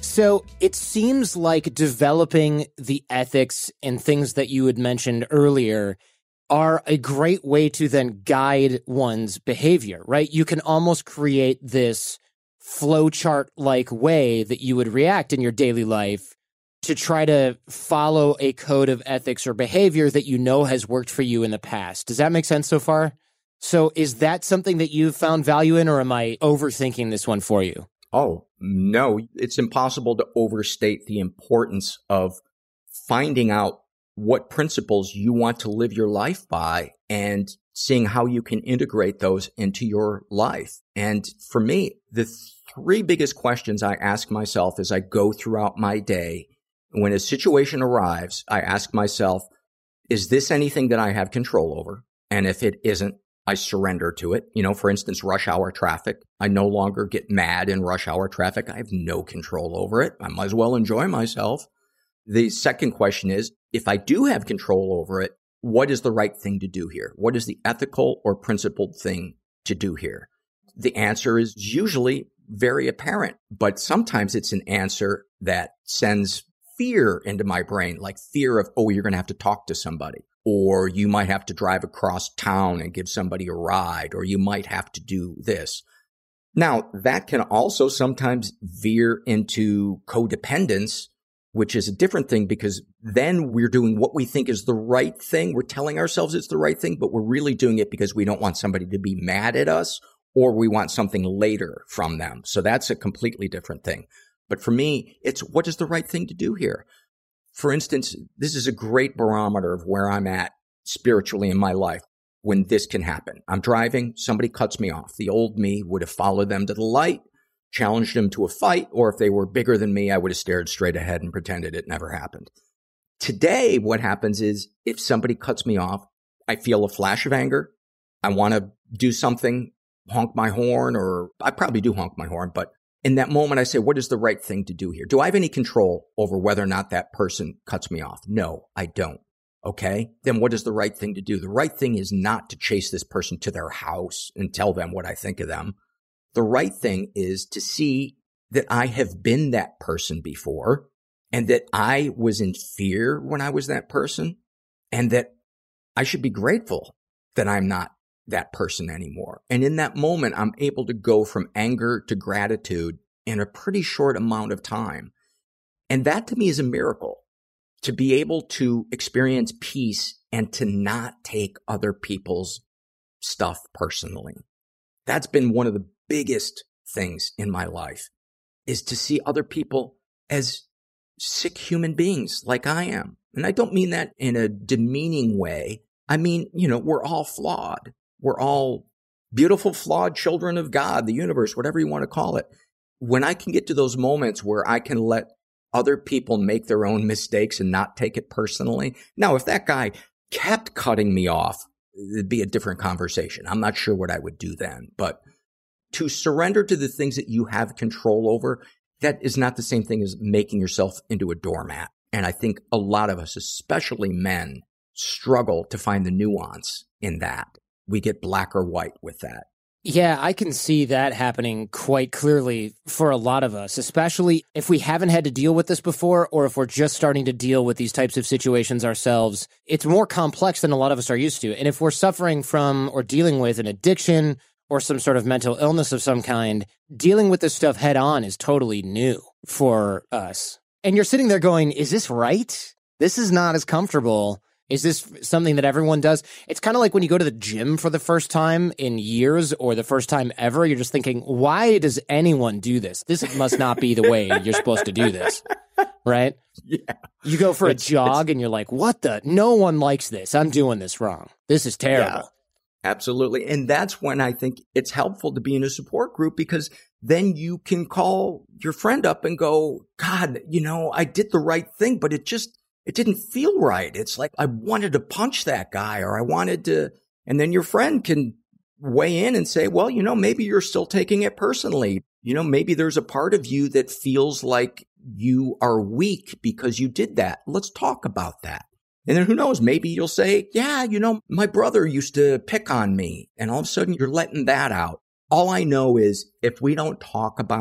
So it seems like developing the ethics and things that you had mentioned earlier are a great way to then guide one's behavior, right? You can almost create this flowchart-like way that you would react in your daily life to try to follow a code of ethics or behavior that you know has worked for you in the past. Does that make sense so far? So is that something that you've found value in, or am I overthinking this one for you? Oh, no, it's impossible to overstate the importance of finding out what principles you want to live your life by and seeing how you can integrate those into your life. And for me, the three biggest questions I ask myself as I go throughout my day, when a situation arrives, I ask myself, is this anything that I have control over? And if it isn't, I surrender to it. You know, for instance, rush hour traffic. I no longer get mad in rush hour traffic. I have no control over it. I might as well enjoy myself. The second question is, if I do have control over it, what is the right thing to do here? What is the ethical or principled thing to do here? The answer is usually very apparent, but sometimes it's an answer that sends fear into my brain, like fear of, oh, you're going to have to talk to somebody, or you might have to drive across town and give somebody a ride, or you might have to do this. Now, that can also sometimes veer into codependence, which is a different thing, because then we're doing what we think is the right thing. We're telling ourselves it's the right thing, but we're really doing it because we don't want somebody to be mad at us, or we want something later from them. So that's a completely different thing. But for me, it's what is the right thing to do here? For instance, this is a great barometer of where I'm at spiritually in my life when this can happen. I'm driving, somebody cuts me off. The old me would have followed them to the light, challenged them to a fight, or if they were bigger than me, I would have stared straight ahead and pretended it never happened. Today, what happens is if somebody cuts me off, I feel a flash of anger. I want to do something, honk my horn, or I probably do honk my horn, but in that moment, I say, what is the right thing to do here? Do I have any control over whether or not that person cuts me off? No, I don't. Okay. Then what is the right thing to do? The right thing is not to chase this person to their house and tell them what I think of them. The right thing is to see that I have been that person before, and that I was in fear when I was that person, and that I should be grateful that I'm not that person anymore. And in that moment, I'm able to go from anger to gratitude in a pretty short amount of time. And that to me is a miracle, to be able to experience peace and to not take other people's stuff personally. That's been one of the biggest things in my life, is to see other people as sick human beings like I am. And I don't mean that in a demeaning way. I mean, you know, we're all flawed. We're all beautiful, flawed children of God, the universe, whatever you want to call it. When I can get to those moments where I can let other people make their own mistakes and not take it personally. Now, if that guy kept cutting me off, it'd be a different conversation. I'm not sure what I would do then. But to surrender to the things that you have control over, that is not the same thing as making yourself into a doormat. And I think a lot of us, especially men, struggle to find the nuance in that. We get black or white with that. Yeah, I can see that happening quite clearly for a lot of us, especially if we haven't had to deal with this before, or if we're just starting to deal with these types of situations ourselves. It's more complex than a lot of us are used to. And if we're suffering from or dealing with an addiction or some sort of mental illness of some kind, dealing with this stuff head on is totally new for us. And you're sitting there going, is this right? This is not as comfortable. Is this something that everyone does? It's kind of like when you go to the gym for the first time in years, or the first time ever, you're just thinking, why does anyone do this? This must not be the way you're supposed to do this, right? Yeah. You go for It's- a jog it's- and you're like, what the? No one likes this. I'm doing this wrong. This is terrible. Yeah. Absolutely. And that's when I think it's helpful to be in a support group, because then you can call your friend up and go, God, you know, I did the right thing, but it just, it didn't feel right. It's like I wanted to punch that guy, or I wanted to, and then your friend can weigh in and say, well, you know, maybe you're still taking it personally. You know, maybe there's a part of you that feels like you are weak because you did that. Let's talk about that. And then who knows, maybe you'll say, yeah, you know, my brother used to pick on me. And all of a sudden you're letting that out. All I know is if we don't talk about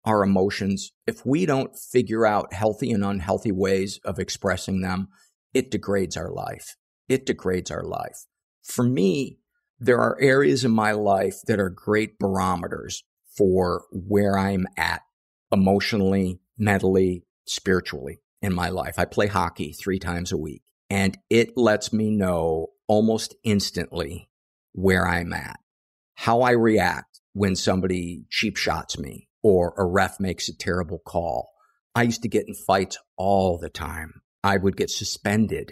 our emotions, if we don't figure out healthy and unhealthy ways of expressing them, it degrades our life. It degrades our life. For me, there are areas in my life that are great barometers for where I'm at emotionally, mentally, spiritually in my life. I play hockey three times a week, and it lets me know almost instantly where I'm at, how I react when somebody cheap shots me or a ref makes a terrible call. I used to get in fights all the time. I would get suspended.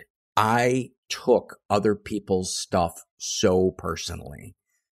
I took other people's stuff so personally.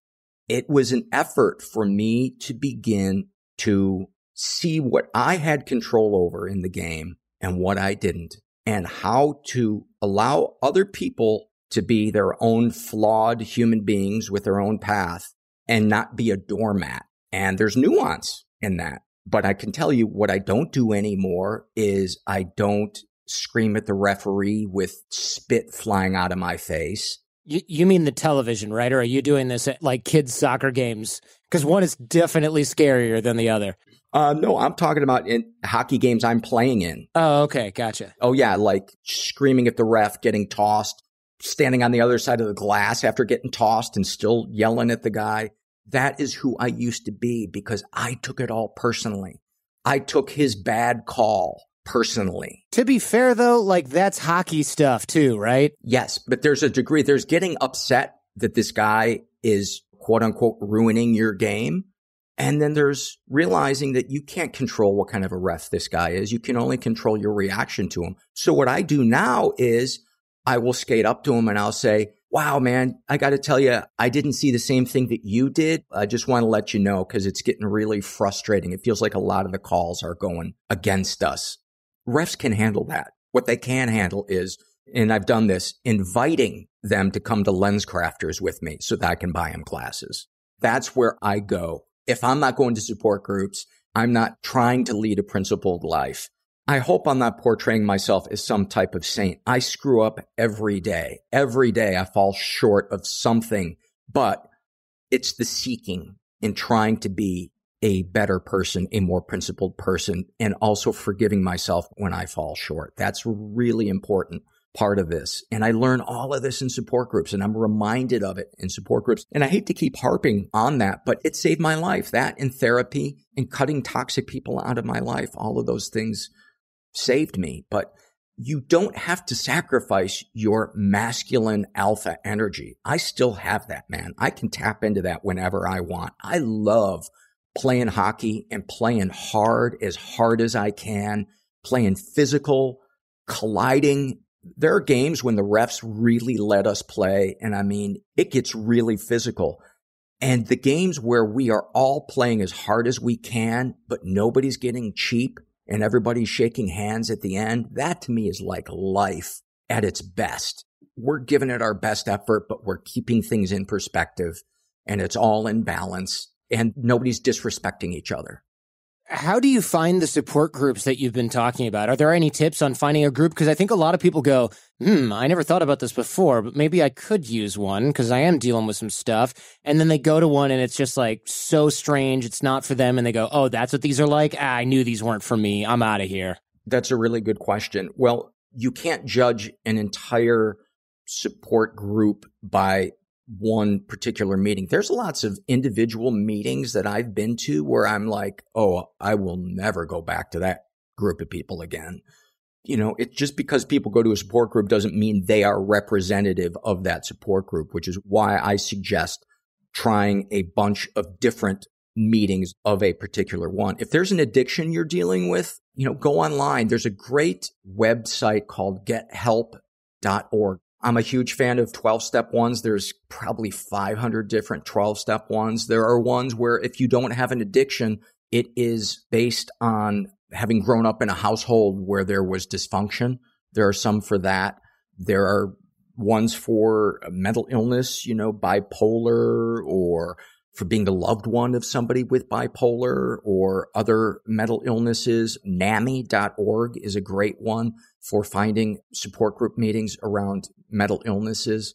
It was an effort for me to begin to see what I had control over in the game and what I didn't, and how to allow other people to be their own flawed human beings with their own path and not be a doormat. And there's nuance in that. But I can tell you what I don't do anymore is I don't scream at the referee with spit flying out of my face. You, you mean the television, right? Or are you doing this at like kids' soccer games? Because one is definitely scarier than the other. Uh, no, I'm talking about in hockey games I'm playing in. Oh, okay. Gotcha. Oh, yeah. Like screaming at the ref, getting tossed, standing on the other side of the glass after getting tossed and still yelling at the guy. That is who I used to be because I took it all personally. I took his bad call personally. To be fair, though, like that's hockey stuff too, right? Yes, but there's a degree. There's getting upset that this guy is quote unquote ruining your game. And then there's realizing that you can't control what kind of a ref this guy is. You can only control your reaction to him. So what I do now is I will skate up to him and I'll say, wow, man, I got to tell you, I didn't see the same thing that you did. I just want to let you know because it's getting really frustrating. It feels like a lot of the calls are going against us. Refs can handle that. What they can handle is, and I've done this, inviting them to come to LensCrafters with me so that I can buy them glasses. That's where I go. If I'm not going to support groups, I'm not trying to lead a principled life. I hope I'm not portraying myself as some type of saint. I screw up every day. Every day I fall short of something, but it's the seeking and trying to be a better person, a more principled person, and also forgiving myself when I fall short. That's a really important part of this. And I learn all of this in support groups, and I'm reminded of it in support groups. And I hate to keep harping on that, but it saved my life. That and therapy and cutting toxic people out of my life, all of those things saved me. But you don't have to sacrifice your masculine alpha energy. I still have that, man. I can tap into that whenever I want. I love playing hockey and playing hard, as hard as I can, playing physical, colliding. There are games when the refs really let us play, and I mean, it gets really physical. And the games where we are all playing as hard as we can, but nobody's getting cheap and everybody's shaking hands at the end, that to me is like life at its best. We're giving it our best effort, but we're keeping things in perspective, and it's all in balance, and nobody's disrespecting each other. How do you find the support groups that you've been talking about? Are there any tips on finding a group? Because I think a lot of people go, hmm, I never thought about this before, but maybe I could use one because I am dealing with some stuff. And then they go to one and it's just like so strange. It's not for them. And they go, oh, that's what these are like? Ah, I knew these weren't for me. I'm out of here. That's a really good question. Well, you can't judge an entire support group by one particular meeting. There's lots of individual meetings that I've been to where I'm like, oh, I will never go back to that group of people again. You know, it's just because people go to a support group doesn't mean they are representative of that support group, which is why I suggest trying a bunch of different meetings of a particular one. If there's an addiction you're dealing with, you know, go online. There's a great website called get help dot org. I'm a huge fan of twelve-step ones. There's probably five hundred different twelve-step ones. There are ones where if you don't have an addiction, it is based on having grown up in a household where there was dysfunction. There are some for that. There are ones for mental illness, you know, bipolar, or for being the loved one of somebody with bipolar or other mental illnesses. N A M I dot org is a great one for finding support group meetings around mental illnesses.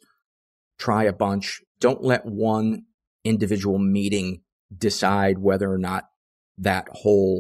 Try a bunch. Don't let one individual meeting decide whether or not that whole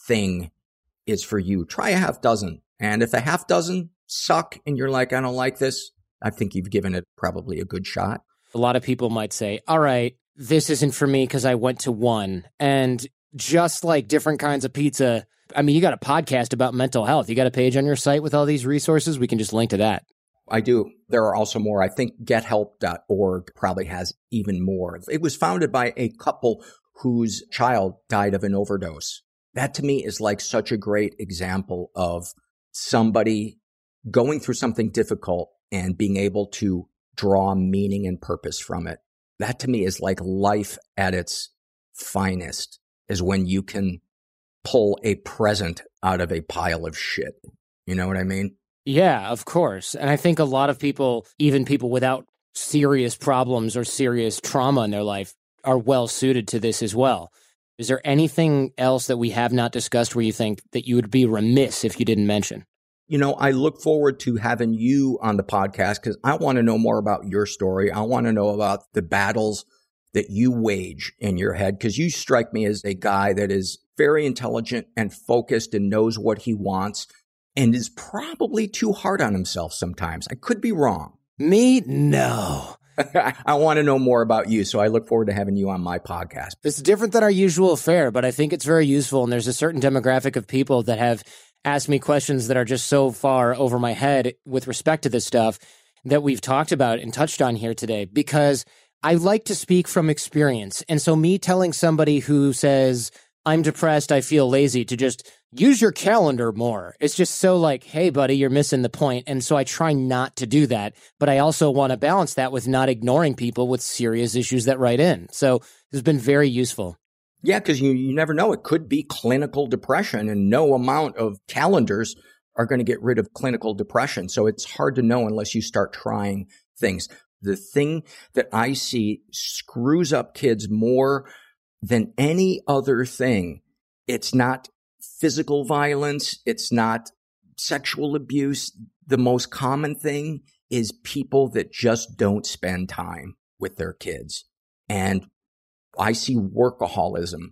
thing is for you. Try a half dozen. And if a half dozen suck and you're like, I don't like this, I think you've given it probably a good shot. A lot of people might say, all right, this isn't for me because I went to one. And just like different kinds of pizza, I mean, you got a podcast about mental health. You got a page on your site with all these resources. We can just link to that. I do. There are also more. I think get help dot org probably has even more. It was founded by a couple whose child died of an overdose. That to me is like such a great example of somebody going through something difficult and being able to draw meaning and purpose from it. That to me is like life at its finest, is when you can pull a present out of a pile of shit. You know what I mean? Yeah, of course. And I think a lot of people, even people without serious problems or serious trauma in their life, are well suited to this as well. Is there anything else that we have not discussed where you think that you would be remiss if you didn't mention? You know, I look forward to having you on the podcast because I want to know more about your story. I want to know about the battles that you wage in your head, because you strike me as a guy that is very intelligent and focused and knows what he wants and is probably too hard on himself sometimes. I could be wrong. Me? No. I want to know more about you, so I look forward to having you on my podcast. It's different than our usual fare, but I think it's very useful, and there's a certain demographic of people that have asked me questions that are just so far over my head with respect to this stuff that we've talked about and touched on here today, because I like to speak from experience. And so me telling somebody who says, I'm depressed, I feel lazy, to just use your calendar more. It's just so like, hey, buddy, you're missing the point. And so I try not to do that. But I also want to balance that with not ignoring people with serious issues that write in. So it's been very useful. Yeah, because you, you never know. It could be clinical depression, and no amount of calendars are going to get rid of clinical depression. So it's hard to know unless you start trying things. The thing that I see screws up kids more than any other thing, it's not physical violence. It's not sexual abuse. The most common thing is people that just don't spend time with their kids. And I see workaholism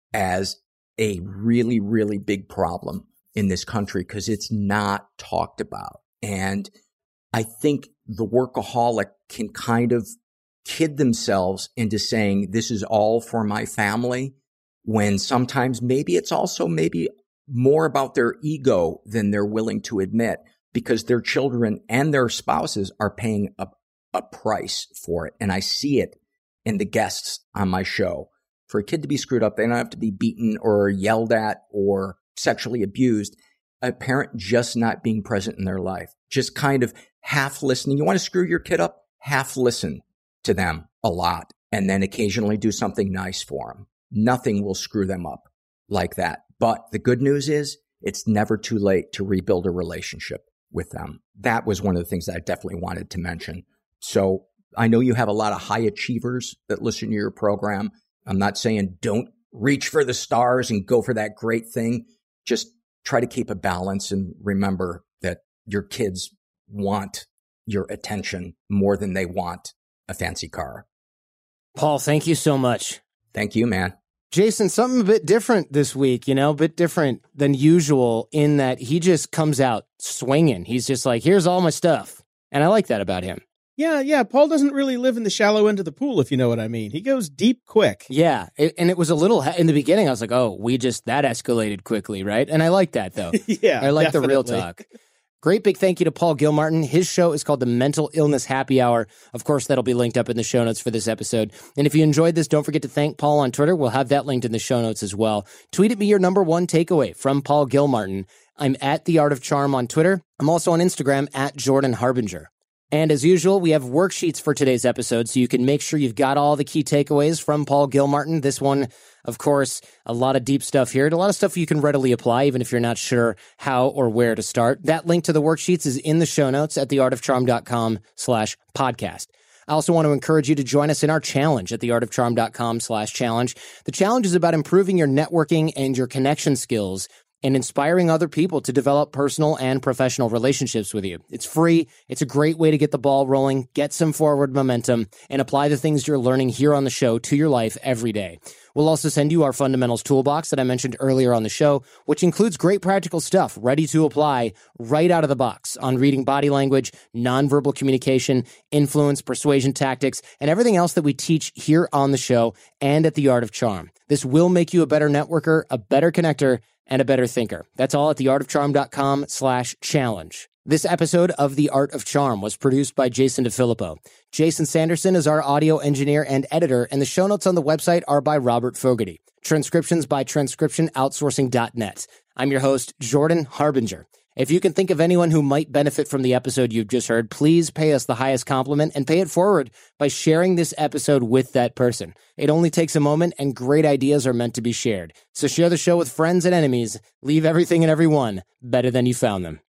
as a really, really big problem in this country because it's not talked about. And I think the workaholic can kind of kid themselves into saying this is all for my family, when sometimes maybe it's also maybe more about their ego than they're willing to admit, because their children and their spouses are paying a, a price for it. And I see it in the guests on my show. For a kid to be screwed up, they don't have to be beaten or yelled at or sexually abused. A parent just not being present in their life, just kind of half listening. You want to screw your kid up? Half listen to them a lot and then occasionally do something nice for them. Nothing will screw them up like that. But the good news is it's never too late to rebuild a relationship with them. That was one of the things that I definitely wanted to mention. So I know you have a lot of high achievers that listen to your program. I'm not saying don't reach for the stars and go for that great thing. Just try to keep a balance and remember that your kids want your attention more than they want a fancy car. Paul, thank you so much. Thank you, man. Jason, something a bit different this week, you know, a bit different than usual in that he just comes out swinging. He's just like, here's all my stuff. And I like that about him. Yeah, yeah. Paul doesn't really live in the shallow end of the pool, if you know what I mean. He goes deep quick. Yeah. It, and it was a little, in the beginning, I was like, oh, we just, that escalated quickly, right? And I like that, though. Yeah, I like definitely. the real talk. Great big thank you to Paul Gilmartin. His show is called the Mental Illness Happy Hour. Of course, that'll be linked up in the show notes for this episode. And if you enjoyed this, don't forget to thank Paul on Twitter. We'll have that linked in the show notes as well. Tweet at me your number one takeaway from Paul Gilmartin. I'm at The Art of Charm on Twitter. I'm also on Instagram at Jordan Harbinger. And as usual, we have worksheets for today's episode, so you can make sure you've got all the key takeaways from Paul Gilmartin. This one, of course, a lot of deep stuff here, and a lot of stuff you can readily apply, even if you're not sure how or where to start. That link to the worksheets is in the show notes at theartofcharm.com slash podcast. I also want to encourage you to join us in our challenge at theartofcharm.com slash challenge. The challenge is about improving your networking and your connection skills and inspiring other people to develop personal and professional relationships with you. It's free. It's a great way to get the ball rolling, get some forward momentum, and apply the things you're learning here on the show to your life every day. We'll also send you our fundamentals toolbox that I mentioned earlier on the show, which includes great practical stuff ready to apply right out of the box on reading body language, nonverbal communication, influence, persuasion tactics, and everything else that we teach here on the show and at The Art of Charm. This will make you a better networker, a better connector, and a better thinker. That's all at theartofcharm.com slash challenge. This episode of The Art of Charm was produced by Jason DeFilippo. Jason Sanderson is our audio engineer and editor, and the show notes on the website are by Robert Fogarty. Transcriptions by transcription outsourcing dot net. I'm your host, Jordan Harbinger. If you can think of anyone who might benefit from the episode you've just heard, please pay us the highest compliment and pay it forward by sharing this episode with that person. It only takes a moment, and great ideas are meant to be shared. So share the show with friends and enemies. Leave everything and everyone better than you found them.